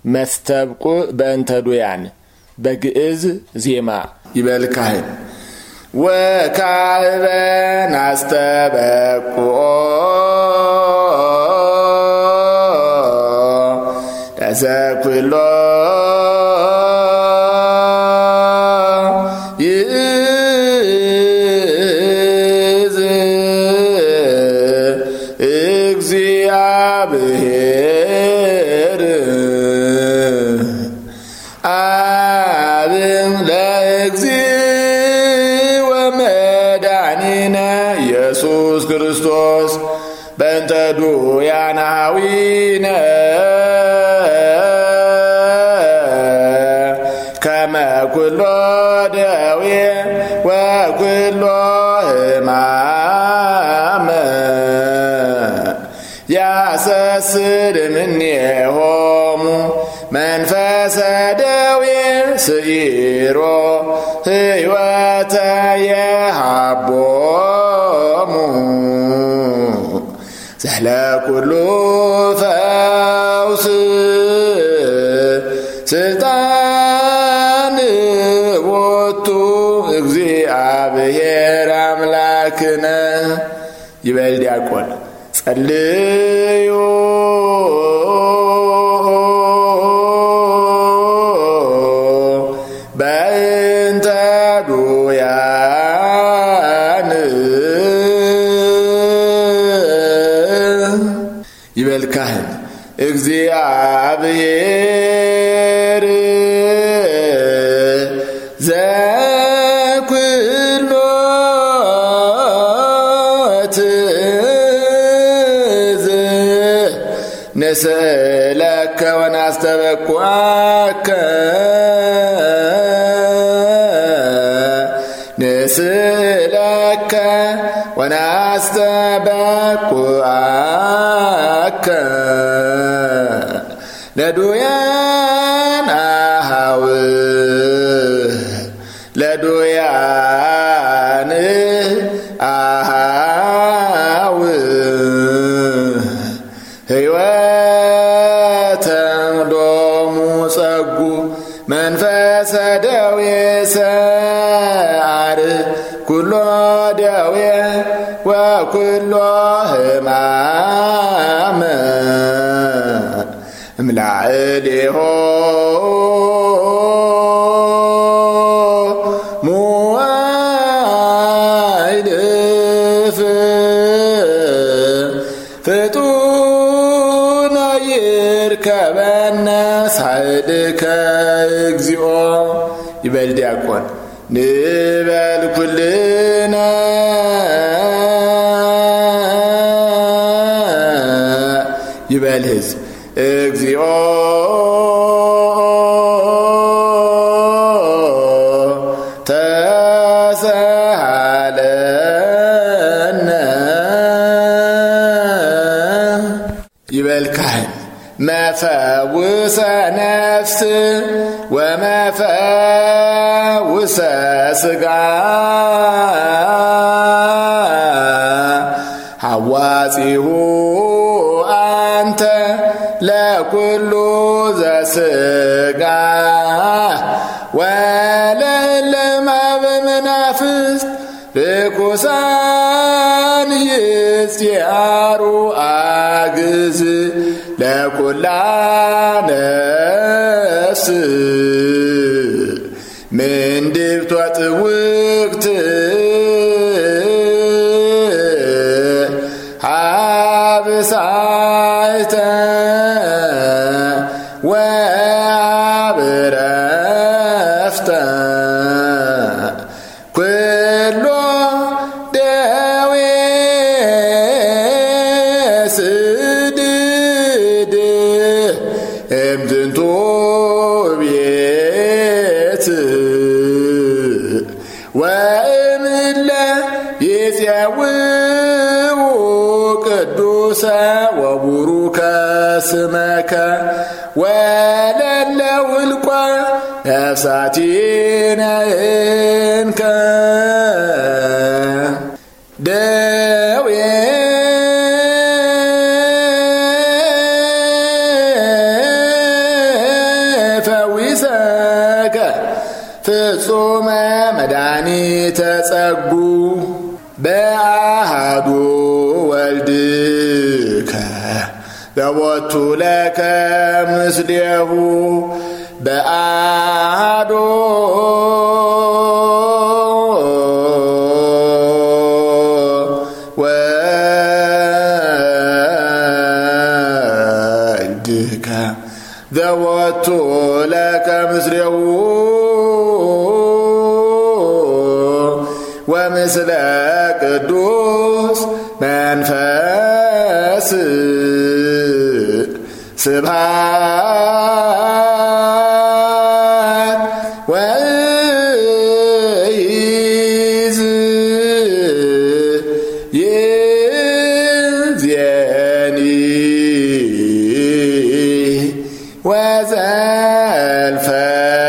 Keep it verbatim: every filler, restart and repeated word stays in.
መስተብቁ በእንተ ዱያን በግዕዝ ዜማ ይበልካህን ወካህበን አስተበቁ ተዘኩሎ ይእዝ እግዚአብሔር አብን ለእግዚእ ወመድኃኒነ ኢየሱስ ክርስቶስ በእንተ ዱያናዊነ ከመ ኩሎ ደዌ ወኩሎ ሕማመ ያሰስል እምኔሆሙ መንፈሰ ደዌ ስዒሮ ሕይወተ የሃቦሙ ዘለኩሉ ፈውስ ስልጣን ቦቱ እግዚአብሔር አምላክነ ይበል ዲያቆን ጸልዩ በእንተ ዱያን ይበል ካህን እግዚአብሔር ዘኩሎ ትዝ ንስእለከ ወናስተበኩዓከ ንስእለከ ወናስተበኩዓከ ለዱያን አሃው ለዱያን አሃው ሕይወተ ሎሙ ጸጉ መንፈሰ ደዌ ሰዓር ኩሎ ደዌ ወኩሎ ሕማመ እምላዕሌሆ ሙዋይልፍ ፍጡነ ይርከበነ ሳይልከ እግዚኦ ይበል ዲያቆን ንበል ኩልነ ይበል ሕዝብ እግዚኦ ተሳሃለነ ይበል ካህን መፈውሰ ነፍስ ወመፈውሰ ሥጋ ሐዋጺሁ አንተ ለኩሉ ዘሥጋ ወለለማበ መናፍስት ርኩሳን ይጽያሩ አግዝ ለኩላ ነፍስ ምንድብት ወጥውቅት ሀብሳይተ ወአብረፍተ ኩሎ ደዌ ስድድ እምዝንቱ ቤት ወእምለ ይፄውኡ ቅዱሰ ወቡሩከ ስመከ ወለለ ውልቋ ነፍሳቲነ እንከ ደዌ ወንሰከ ፍጹመ መድኃኒተ ጸጉ በአሃዱ ወልድከ ዘቦቱ ለከ ምስሌሁ በአሃዱ ወልድከ ዘቦቱ ለከ ምስሌሁ ወምስለ ቅዱስ መንፈስ ስብሐት ወይዝ ይእዜኒ ወዘልፈ